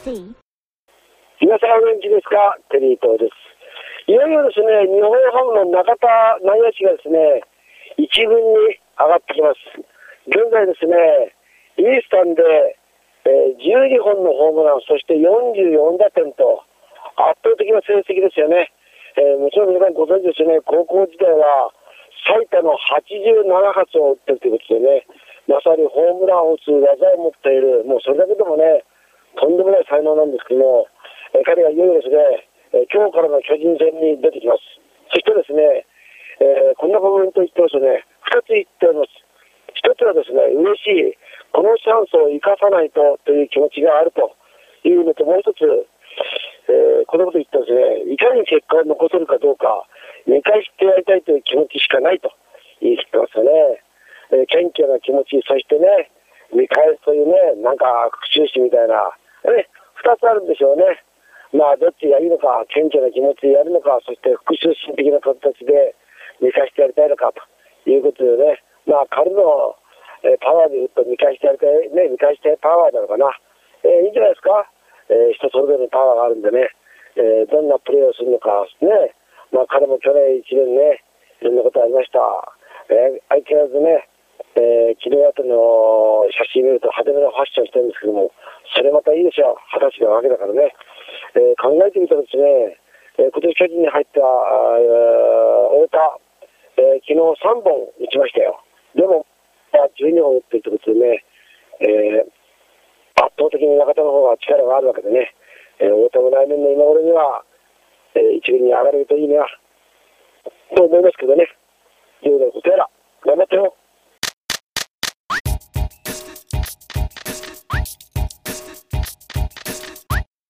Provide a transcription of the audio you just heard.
see. 皆さんお元気ですか？テリー東です。いよいよですね、日本ハムの中田内野手がですね、一軍に上がってきます。現在ですね、イースタンで、12本のホームラン、そして44打点と、圧倒的な成績ですよね。もちろん皆さんご存知ですよね、高校時代は最多の87発を打ってるということでね、まさにホームランを打つ技を持っている、もうそれだけでもね、とんでもない才能なんですけども、彼がいよいよですね、今日からの巨人戦に出てきます。そしてですね、こんな部分と言ってますとね、2つ言っております。1つはですね、嬉しい、このチャンスを生かさないとという気持ちがあるというのと、もう一つ、このこと言ってですね、いかに結果を残せるかどうか、見返してやりたいという気持ちしかないと言い切ってますよね。謙虚な気持ち、そしてね、見返すというね、なんか復讐心みたいな、2つあるんでしょうね。まあ、どっちがいいのか、謙虚な気持ちでやるのか、そして復讐心的な形で見返してやりたいのかということでね、まあ、彼のパワーで言うと見返してやりたい、ね、見返してパワーなのかな。いいんじゃないですか。人それぞれのパワーがあるんでね、どんなプレーをするのかね、まあ、彼も去年1年ね、いろんなことありました。相変わらずね、昨日あたりの写真見ると派手めなファッションしてるんですけども、それまたいいでしょう。20歳なわけだからね。考えてみたらですね、今年巨人に入った太田、昨日3本打ちましたよ。でも、12本打っているということでね、圧倒的に中田の方が力があるわけでね、太田も来年の今頃には、一軍に上がれるといいなと思いますけどね。いうことやら頑張ってよ。